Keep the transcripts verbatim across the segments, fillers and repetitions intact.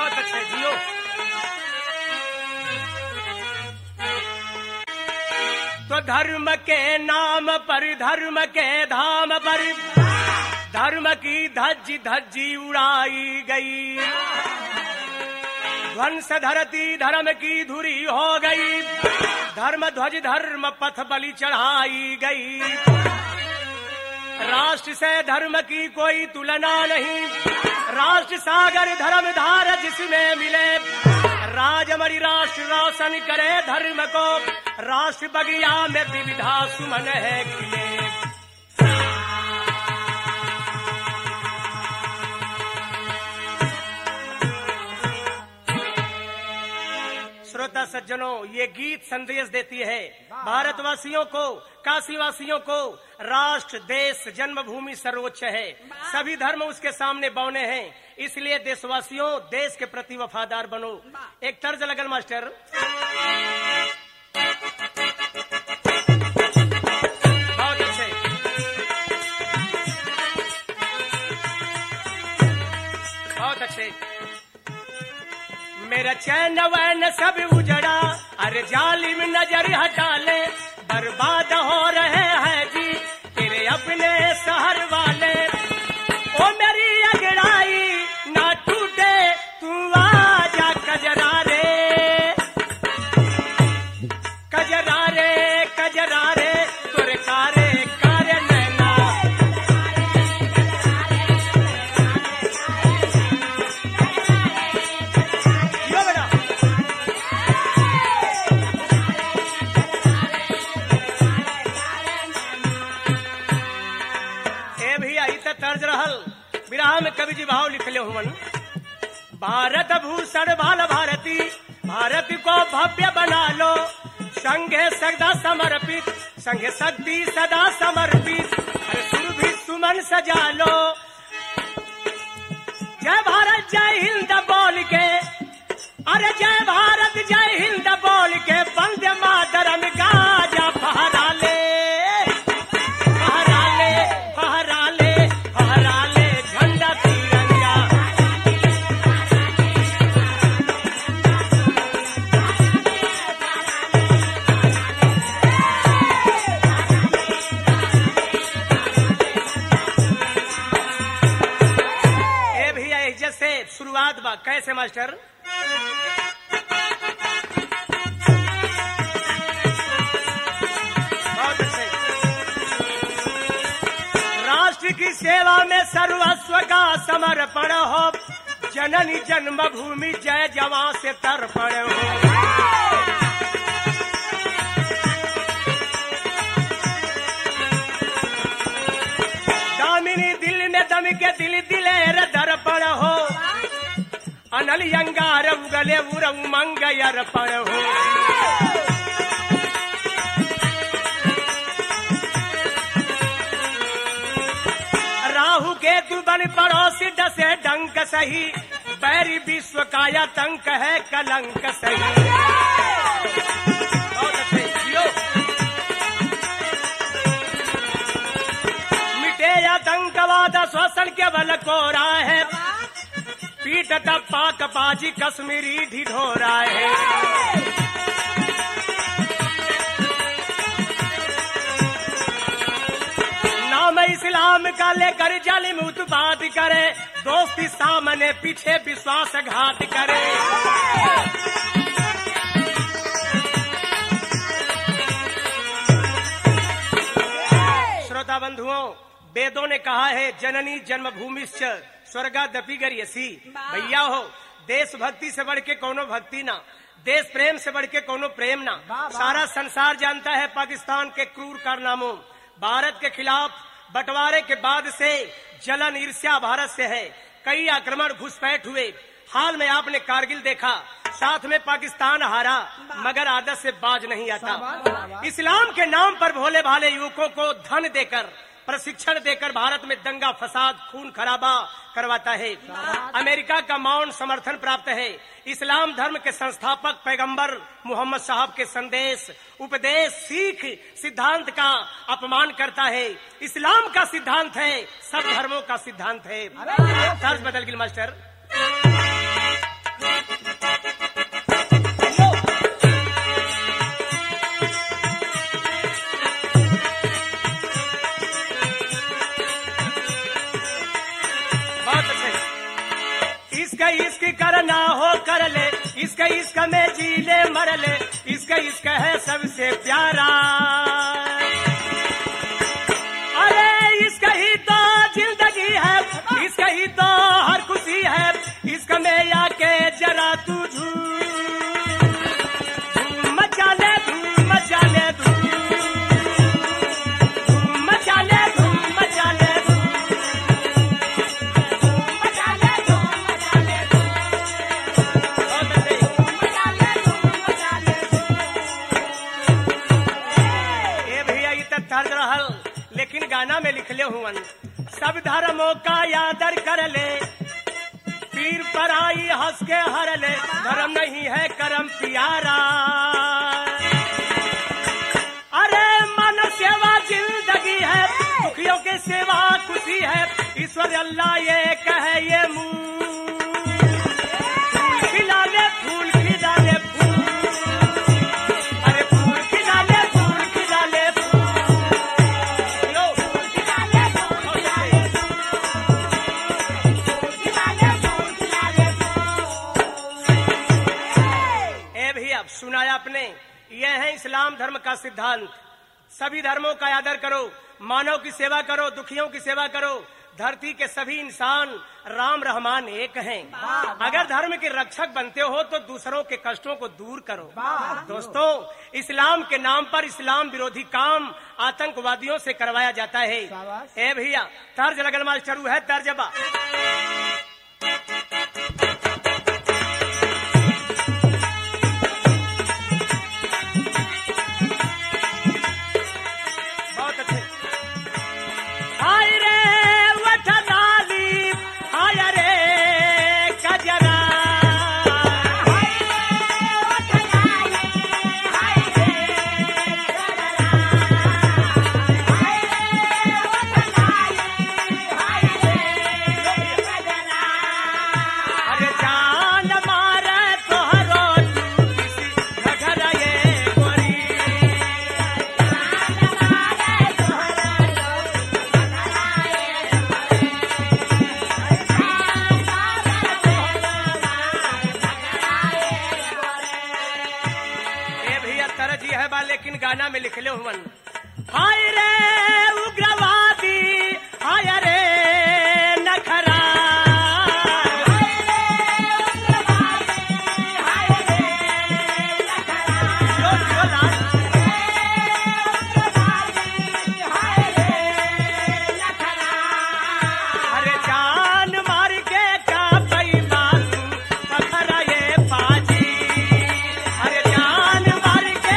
बहुत अच्छे जियो। तो धर्म के नाम पर, धर्म के धाम पर धर्म की धज्जी धज्जी उड़ाई गई। ध्वंस धरती धर्म की धुरी हो गई। धर्म ध्वज धर्म पथ बलि चढ़ाई गई। राष्ट्र से धर्म की कोई तुलना नहीं। राष्ट्र सागर धर्म धार जिसमें मिले। राजमणि राष्ट्र रोशन करे धर्म को। राष्ट्र बगिया में विविधा सुमन है खिले। श्रोता सज्जनों, ये गीत संदेश देती है भारतवासियों को, काशीवासियों को। राष्ट्र देश जन्मभूमि सर्वोच्च है। सभी धर्म उसके सामने बौने हैं। इसलिए देशवासियों, देश के प्रति वफादार बनो। एक तर्ज लगल मास्टर। बहुत अच्छे। बहुत अच्छे। मेरा चैन वैन सब उजड़ा, अरे जालिम नजर हटा ले। बर्बाद हो रहे हैं जी तेरे अपने शहर वाले। ओ मेरी अगड़ाई ना टूटे, तू आजा कजरा रे, कजरा रे, कजरा रे, तुर कारे कारे नैना। तर्ज रहल विराह में कवि जी भाव लिखले हुवन। भारत भूषण भाल भारती, भारत को भव्य बना लो। संघे सदा समर्पित, संघे शक्ति सदा समर्पित। अरे सुरभि सुमन सजा लो। जय भारत जय हिंद बोल के, अरे जय भारत जय हिंद बोल के वंदे मातरम गाजा फहरा ले, फहरा ले, फहरा ले, फहरा ले झंडा तिरंगा। ए भैया जैसे शुरुआत बा कैसे मास्टर। राष्ट्र की सेवा में सर्वस्व का समर्पण हो। जननी जन्मभूमि जय जवान से तर्पण हो। दामिनी दिल में दम के दिल दिलेर दर्पण हो। अनल अंगार उगले उर उमंग अर्पण हो। राहु के दुबन पड़ोसी डसे डंक सही। बैरी विश्व का आतंक है कलंक सही। बहुत अच्छे जियो। मिटे आतंकवाद शोषण के बल को रहा है। पीटता पाक बाजी कश्मीरी ढिढोरा है। नाम इस्लाम का लेकर जालिम उत्पाद करे। दोस्ती सामने पीछे विश्वासघात करे। श्रोता बंधुओं, वेदों ने कहा है जननी जन्मभूमि स्वर्गादपि गरीयसी। भैया हो, देशभक्ति से बढ़ के कोनो भक्ति ना, देश प्रेम से बढ़ के कोनो प्रेम ना। सारा संसार जानता है पाकिस्तान के क्रूर कारनामों। भारत के खिलाफ बंटवारे के बाद से जलन ईर्ष्या भारत से है। कई आक्रमण घुसपैठ हुए। हाल में आपने कारगिल देखा, साथ में पाकिस्तान हारा, मगर आदत से बाज नहीं आता। इस्लाम के नाम पर भोले भाले युवकों को धन देकर, प्रशिक्षण देकर भारत में दंगा फसाद खून खराबा करवाता है। अमेरिका का मौन समर्थन प्राप्त है। इस्लाम धर्म के संस्थापक पैगंबर मोहम्मद साहब के संदेश, उपदेश, सीख, सिद्धांत का अपमान करता है। इस्लाम का सिद्धांत है, सब धर्मों का सिद्धांत है। तर्ज बदल गिल मास्टर। करना हो कर ले, इसका इसका में जी ले मर ले, इसका इसका है सबसे प्यारा। अरे इसका ही तो जिंदगी है, इसका ही तो हर खुशी है, इसका में आके जरा तू धूम मचा ले, धूम मचा ले, धूम मचा ले, धूम मचा ले, मचा ले, धूम मचा ले, मचा ले, धूम मचा ले। ए भैया ये तो तर्ज रहल, लेकिन गाना में लिखले हुवन सब धर्मों का आदर कर ले, पीर पर आई हंस के हर ले, धर्म नहीं है कर्म प्यारा। अरे मानव सेवा जिंदगी है, दुखियों की सेवा खुशी है, ईश्वर अल्लाह ये कहे ये मुंह फूल खिला ले, फूल खिला ले, फूल, अरे फूल खिला ले, फूल खिला ले, सुनाया आपने। यह है इस्लाम धर्म का सिद्धांत। सभी धर्मों का आदर करो, मानव की सेवा करो, दुखियों की सेवा करो। धरती के सभी इंसान राम रहमान एक हैं। अगर धर्म के रक्षक बनते हो तो दूसरों के कष्टों को दूर करो। दोस्तों, इस्लाम के नाम पर इस्लाम विरोधी काम आतंकवादियों से करवाया जाता है। ए भैया तर्ज लगन माल चरू है, तर्जबा लेकिन गाना में लिखले हुवन हाय रे उग्रवादी, हाय रे नखरा, हाय रे उग्रवादी, हाय रे नखरा, जो जो लाल, हाय रे नखरा, अरे जान मार के का बेईमान नखरा ये पाजी, अरे जान मार के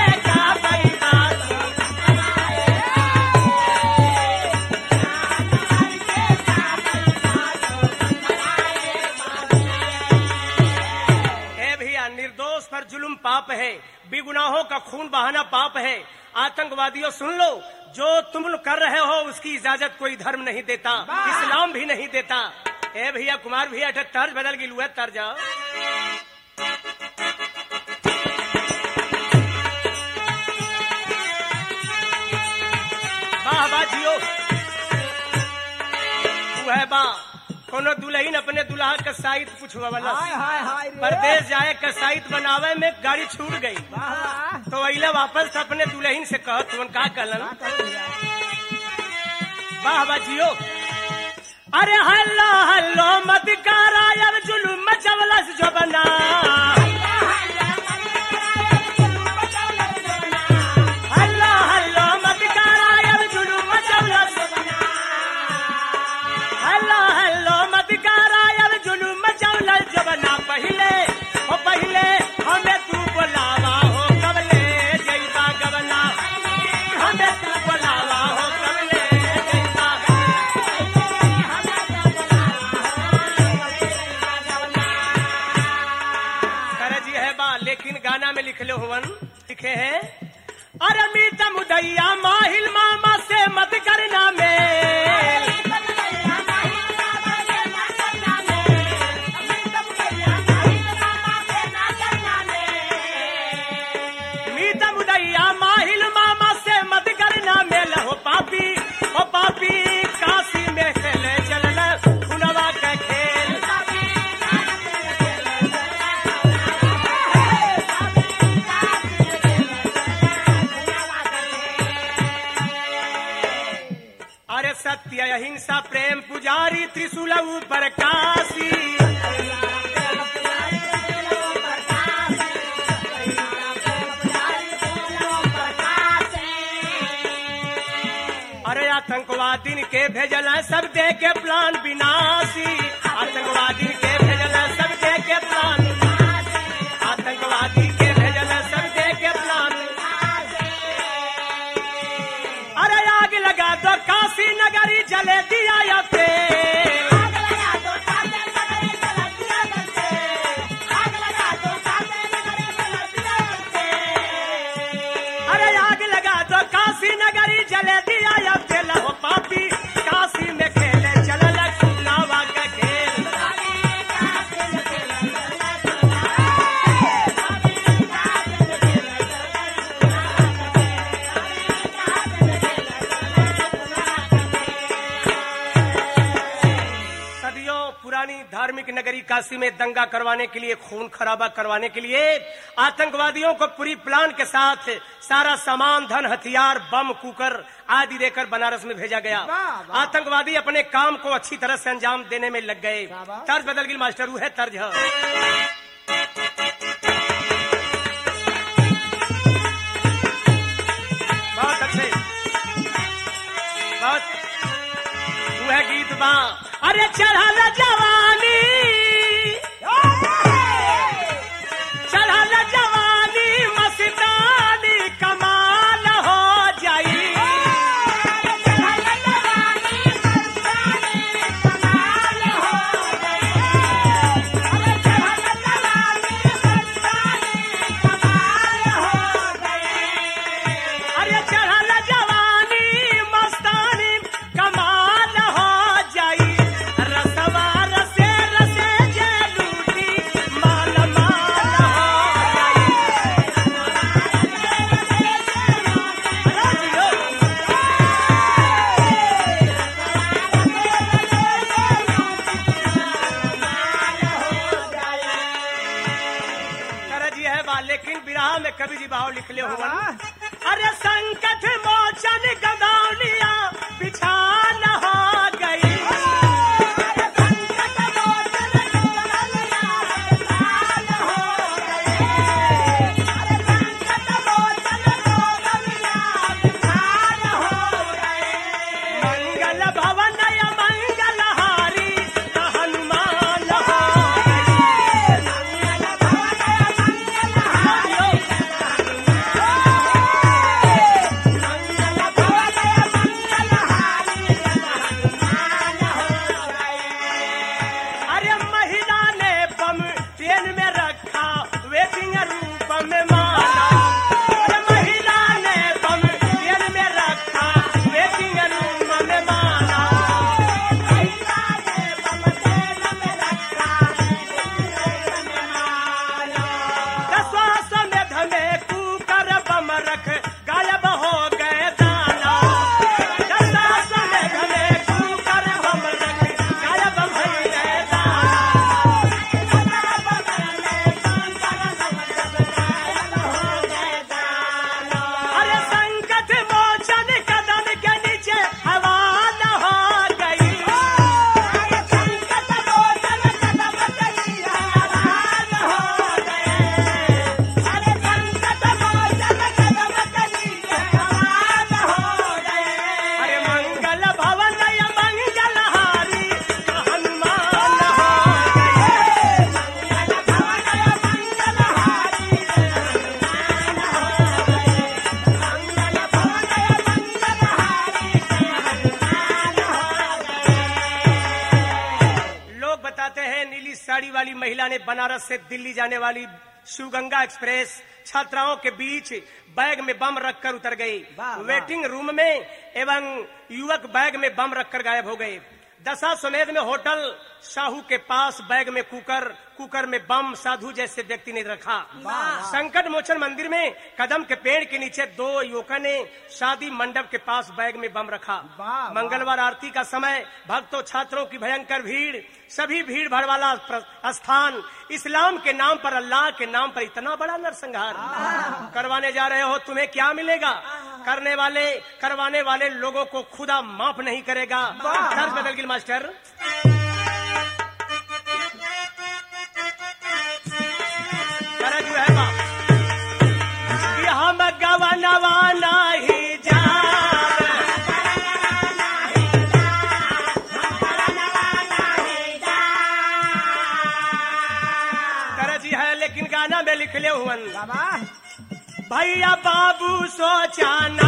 जुल्म पाप है, बेगुनाहों का खून बहाना पाप है। आतंकवादियों सुन लो, जो तुम कर रहे हो उसकी इजाजत कोई धर्म नहीं देता, इस्लाम भी नहीं देता। ए भैया कुमार भैया तर्ज बदल गिलू है, तर्ज वाह वाह जियो वह बा कोनो दुल्हन अपने दुल्हा का साइत पूछवा वाला परदेश जाए का साइत बनावे में गाड़ी छूट गई, तो अइला वापस अपने दुल्हन से कहत तुम का कहलन वाह वाह जियो। अरे हल्लो हल्लो मत करा यार जुलूम मचवलस जो बना, हल्लो हल्लो मत करा यार जुलूम मचवलस, हल्लो हल्लो मत करा यार जुलूम मचवलस जो बना। पहले ओ पहले हमें तू बुलावा हो कबले जैसा गवना, हमें तू बुलावा हो कबले जैसा करजी है बा। लेकिन गाना में लिखले हुवन लिखे हैं अरे मीता मुदैया माहिल मामा से मत करना मेल, मीता मुदैया माहिल मामा से मत करना मेल। हो पापी हो पापी काशी में खेले चलना खुनवा का खेल, अहिंसा प्रेम पुजारी त्रिशूल ऊपर काशी। अरे आतंकवादी के भेजल सब दे के प्लान विनाशी। आतंकवादी के भेजल सब दे के प्लान। आतंकवादी के भेजल सब दे के प्लान। अरे आग लगा दो काशी नगरी जले दिया या तेल। अरे आग लगा दो काशी नगरी जले दिया या तेल। हो पापी काशी में खेले चलल खुलावा का खेल। पुरानी धार्मिक नगरी काशी में दंगा करवाने के लिए, खून खराबा करवाने के लिए आतंकवादियों को पूरी प्लान के साथ सारा सामान, धन, हथियार, बम, कुकर आदि देकर बनारस में भेजा गया। आतंकवादी अपने काम को अच्छी तरह से अंजाम देने में लग गए। तर्ज बदल गई मास्टर, वो है तर्ज है। बहुत अच्छे, बहुत वह गीत बा। अरे चढ़ल जवानी, चढ़ल जवानी मस्तानी कमाल हो जाई। अरे चढ़ल जवानी मस्तानी कमाल हो जाई। रसवा रसे रसे जे लूटी माल माल हो जाई। करज है बा, लेकिन विराह में कवि जी भाव लिखले हुआ। अरे संकट मोचन गदौलिया बिछान हो गई। मंगल भवन मंगल हारी हनुमान हो अरे महिला ने बम ट्रेन में रखा वेटिंग रूप में माना। अरे महिला ने बम ट्रेन में रखा वेटिंग रूप में माना। दसवां समेत हमें कुकर बम रख गायब हो गए दाना। दसवां समेत हमें कुकर बम रख गायब हो गए दाना। अरे संकट मोचन कदम के नीचे हवाल हो गई। अरे मंगल भवन मंगल हारी हनुमान हो गए। लोग बताते हैं नीली साड़ी वाली महिला ने बनारस से दिल्ली जाने वाली शिवगंगा एक्सप्रेस छात्राओं के बीच बैग में बम रखकर उतर गई। वाह, वाह। वेटिंग रूम में एवं युवक बैग में बम रखकर गायब हो गए। दशा समेत में होटल शाहू के पास बैग में कुकर कुकर में बम साधु जैसे व्यक्ति ने रखा। संकट मोचन मंदिर में कदम के पेड़ के नीचे दो युवकों ने शादी मंडप के पास बैग में बम रखा। मंगलवार आरती का समय, भक्तों छात्रों की भयंकर भीड़, सभी भीड़ भाड़ वाला स्थान, इस्लाम के नाम पर, अल्लाह के नाम पर इतना बड़ा नरसंहार करवाने जा रहे हो, तुम्हें क्या मिलेगा? करने वाले करवाने वाले लोगों को खुदा माफ नहीं करेगा। तर्ज बदल गई मास्टर। जो है बा कि हम गवनवा नहीं जा लेकिन गाना में लिख ले हुआ भैया बाबू सोचाना,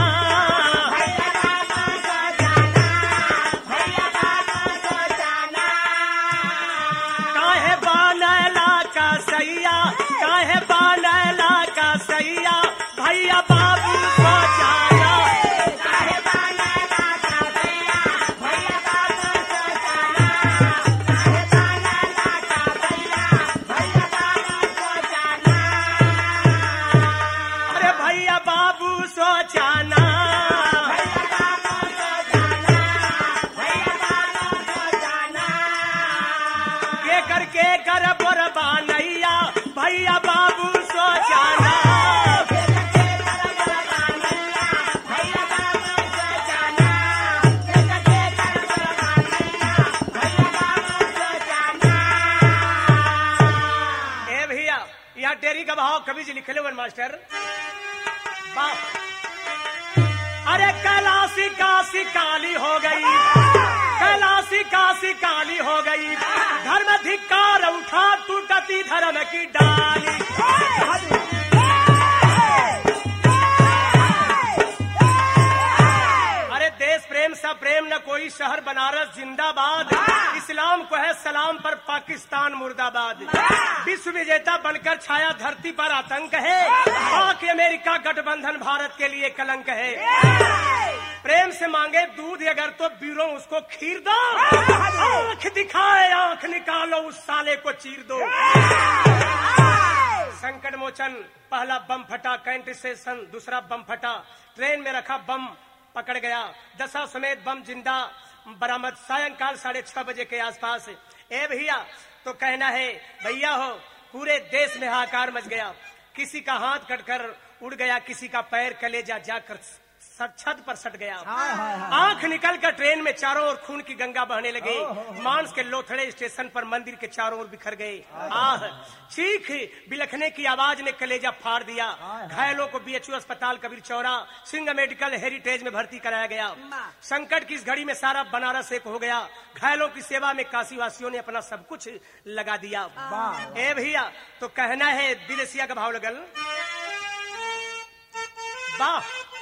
काहे बनला का सैया, काहे बनला का सैया, भैया बाबू सोचाना, काहे बनला का सैया, भैया बाबू सोचाना, काहे बनला का सैया, भैया बाबू सोचाना, अरे भैया बाबू सोचाना, भैया बाबू सोचाना, भैया बाबू सोचाना, के कर के कर बरबा नैया, भैया बाबू सोचाना, के कर के कर बरबा नैया, भैया बाबू सोचाना, के कर के कर बरबा नैया, भैया बाबू सोचाना। ए भैया यहाँ टेरी का भाव कवि जी लिखे वन मास्टर। अरे कैलाशी काशी काली हो गई, कैलाशी काशी काली हो गई, धर्म धिक्कार उठा टूटती धर्म की डाली। अरे देश प्रेम सा प्रेम न कोई शहर, बनारस जिंदाबाद, इस्लाम को है सलाम पर पाकिस्तान मुर्दाबाद। विश्व विजेता बनकर छाया धरती पर आतंक है, बाकी अमेरिका गठबंधन भारत के लिए कलंक है। प्रेम से मांगे दूध अगर तो बीरों उसको खीर दो, आंख दिखाए आंख निकालो उस साले को चीर दो। संकट मोचन पहला बम फटा, कैंट स्टेशन दूसरा बम फटा, ट्रेन में रखा बम पकड़ गया, दशा समेत बम जिंदा बरामद सायंकाल साढ़े छह बजे के आसपास। ए भैया तो कहना है भैया हो पूरे देश में हाहाकार मच गया, किसी का हाथ कटकर उड़ गया, किसी का पैर कलेजा जाकर छत पर सट गया, आंख निकल कर ट्रेन में चारों ओर खून की गंगा बहने लगे, मांस के लोथड़े स्टेशन पर मंदिर के चारों ओर बिखर गए। आह चीख बिलखने की आवाज ने कलेजा फाड़ दिया। घायलों को बीएचयू अस्पताल कबीर चौरा सिंह मेडिकल हेरिटेज में भर्ती कराया गया। संकट की इस घड़ी में सारा बनारस एक हो गया, घायलों की सेवा में काशी वासियों ने अपना सब कुछ लगा दिया। ए भैया तो कहना है दिलसिया का भाव लगल। वाह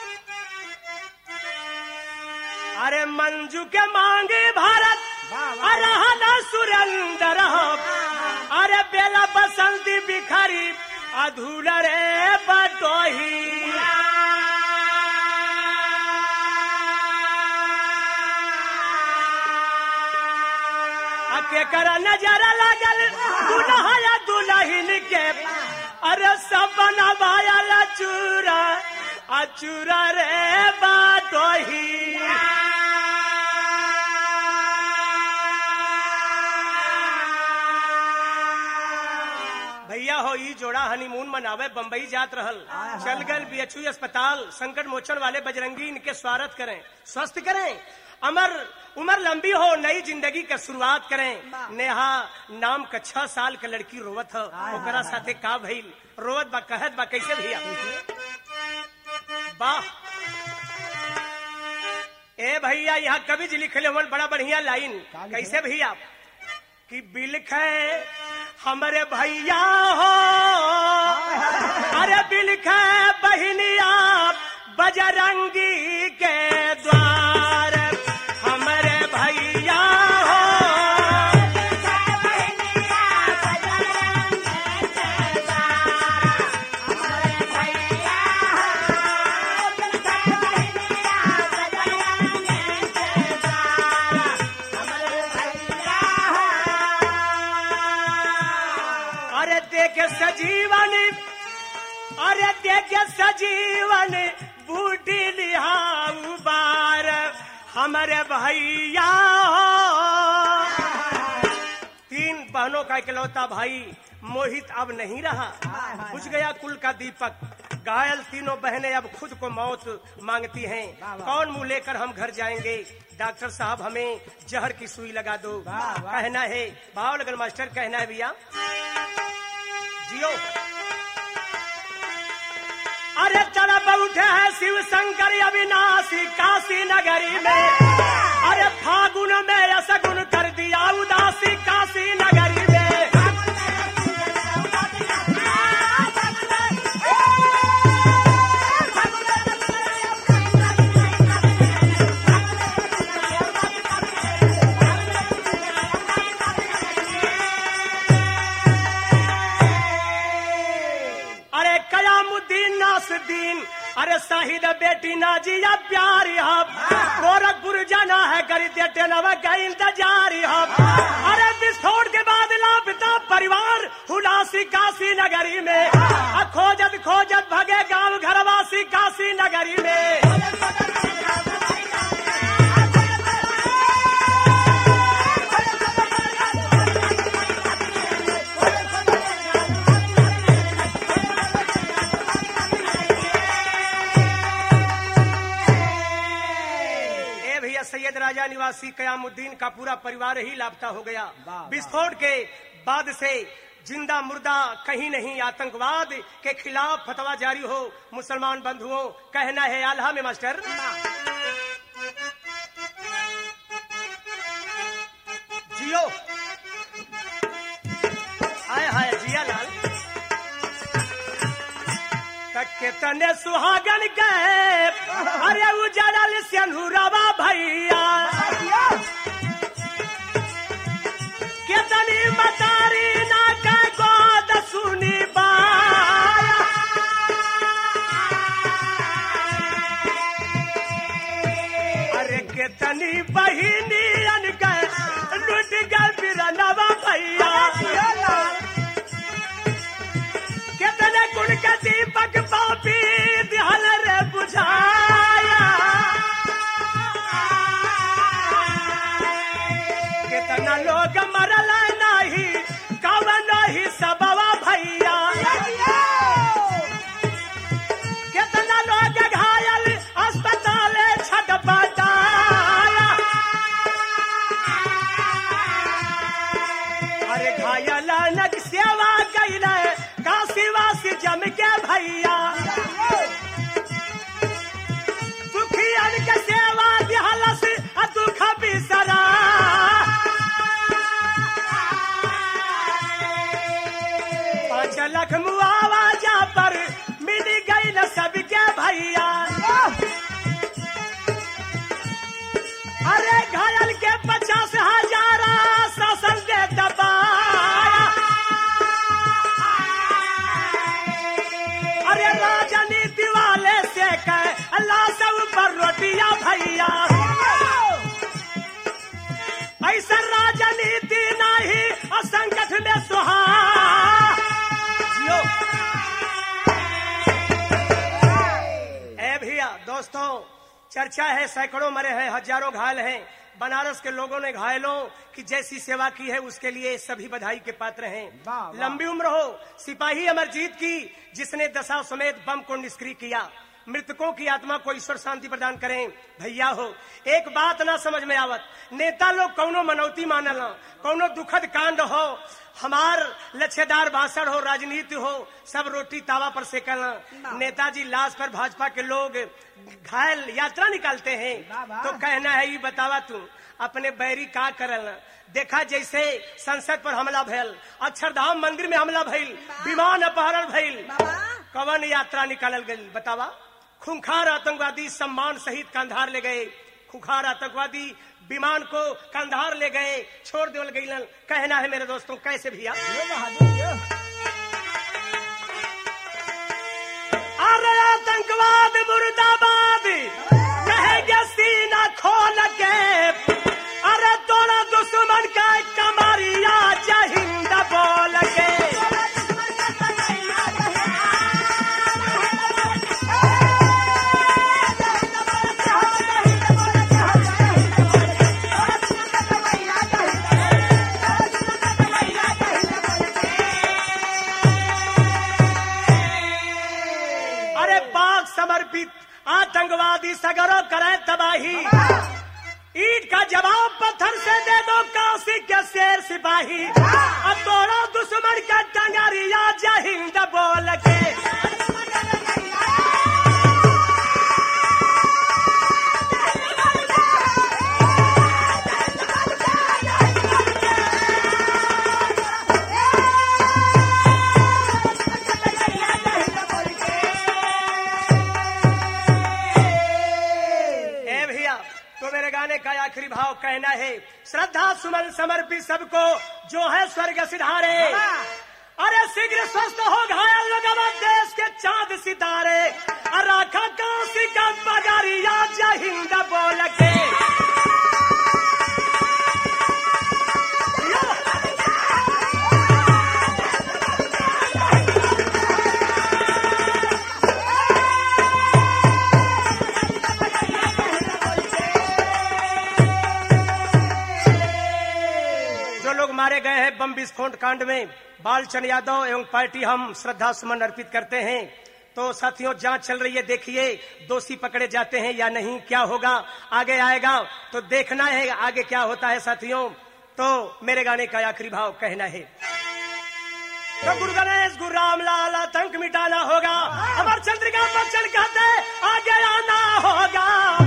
अरे मंजू के मांगे भारत, अरे सुरेंद्र हो, अरे बेला बसंती बिखरी अधूरा रे बटोही। अके कर नजर लगल दुल्हा या दुल्हन के, अरे सब बनवाया चूरा अचूरा रे बटोही। भैया हो ई जोड़ा हनीमून मनावे बम्बई जात रहल, चल गल बीएचयू अस्पताल, संकट मोचन वाले बजरंगी इनके स्वागत करें, स्वस्थ करें, अमर उम्र लंबी हो, नई जिंदगी का शुरुआत करें। नेहा नाम का छह साल का लड़की रोवत हो, ओकरा साथे का भइल, रोवत बा कहत बा कैसे भैया। वाह ए भैया यहाँ कवि जी लिखले हुए बड़ा बढ़िया लाइन, कैसे भैया कि बिलखे हमारे भैया हो, अरे बिलखे बहनिया बजरंगी के द्वार, हमारे भैया हो, बहनिया बजरंगी के द्वार, हमारे भैया हो, बहनिया बजरंगी के द्वार, हमारे भैया हो। देखे सजीवन, अरे देखे सजीवन बूटी लिहाऊ बार हमारे भैया। तीन बहनों का इकलौता भाई मोहित अब नहीं रहा, बुझ गया कुल का दीपक। घायल तीनों बहनें अब खुद को मौत मांगती हैं। कौन मुंह लेकर हम घर जाएंगे? डॉक्टर साहब हमें जहर की सुई लगा दो। कहना है भाव लगन मास्टर, कहना है भैया जियो। अरे तरफ उठे है शिव शंकर अविनाशी काशी नगरी में, अरे फागुन में असगुन कर दिया उदासी काशी नगरी में। दिन अरे शाहिद बेटी नाजिया प्यारी हम गोरखपुर जाना है करी देते नवा का इंतजार हम। अरे विस्फोट के बाद लापता परिवार हुलासी काशी नगरी में, खोजत खोजत भगे गांव घरवासी काशी नगरी में। सैयद राजा निवासी कयामुद्दीन का पूरा परिवार ही लापता हो गया। विस्फोट के बाद से जिंदा मुर्दा कहीं नहीं, आतंकवाद के खिलाफ फतवा जारी हो मुसलमान बंधुओं। कहना है आल्हा में मास्टर, जियो हाय हाय जिया लाल। के तने सुहागन गए अरे उजड़ल सिंदूरवा भैया, के तनी मतारी ना का गोद सुनी बाया। अरे के तनी बहिनी अन गए लुट गए बिरनवा भैया, के तने गुण के दीपक पापी दिहल रे बुझाया। कितना लोग मरल नहीं कवन ही सबवा भैया, कितना लोग घायल अस्पताल छटपटाया। अरे घायल नक सेवा कैले काशीवासी जम के भैया, दुखियन के सेवा दिहलस दुख बिसरा। पांच लाख मुआवजा पर मिल गई न सबके भैया। अरे घायल के पचास हजार शासन दे दबाया। अरे राजनीति वाले से कह अल्लाह सब पर रोटियां भैया, ऐसा राजनीति नहीं असंगठ में सुहा। ए भैया दोस्तों, चर्चा है सैकड़ों मरे हैं, हजारों घायल हैं। बनारस के लोगों ने घायलों की जैसी सेवा की है उसके लिए सभी बधाई के पात्र हैं। लंबी उम्र हो सिपाही अमरजीत की, जिसने दशा समेत बम को निष्क्रिय किया। मृतकों की आत्मा को ईश्वर शांति प्रदान करें। भैया हो एक बात ना समझ में आवत, नेता लोग कौनो मनौती मानल, कौनो दुखद कांड हो, हमार लच्छेदार भाषण हो, राजनीति हो, सब रोटी तावा पर सेकल। नेताजी लाश पर भाजपा के लोग घायल यात्रा निकालते हैं, तो कहना है ये बतावा तू अपने बैरी का करल। देखा जैसे संसद पर हमला भयल, अक्षरधाम मंदिर में हमला भइल, विमान अपहरण भइल, कवन यात्रा निकालल गई बतावा। खूंखार आतंकवादी सम्मान सहित कंधार ले गए, खूंखार आतंकवादी विमान को कंधार ले गए, छोड़ देवल गई। कहना है मेरे दोस्तों कैसे भैया, अरे आतंकवाद मुर्दाबाद कहेंगे सीना खोल के, अरे तोड़ा दुश्मन का कमरिया जय हिंद बोल के। आतंकवादी सगरों करे तबाही, ईट का जवाब पत्थर से दे दो काशी के शेर सिपाही। अब तोड़ो दुश्मन का टंगरिया जय हिंद बोल के। का आखिरी भाव कहना है, श्रद्धा सुमन समर्पित सबको जो है स्वर्ग सिधारे। अरे शीघ्र स्वस्थ हो घायल लोग देश के चांद सितारे। राखा काशी का बगारिया जय हिंद बोल के। मारे गए हैं बम विस्फोट कांड में, बालचंद यादव एवं पार्टी हम श्रद्धा सुमन अर्पित करते हैं। तो साथियों जांच चल रही है, देखिए दोषी पकड़े जाते हैं या नहीं, क्या होगा आगे आएगा तो देखना है आगे क्या होता है साथियों। तो मेरे गाने का आखिरी भाव कहना है, तो गुरु गणेश गुरु रामलाल आतंक मिटाना होगा। अमर चंद्रिका बच्चन कहते आगे आना होगा।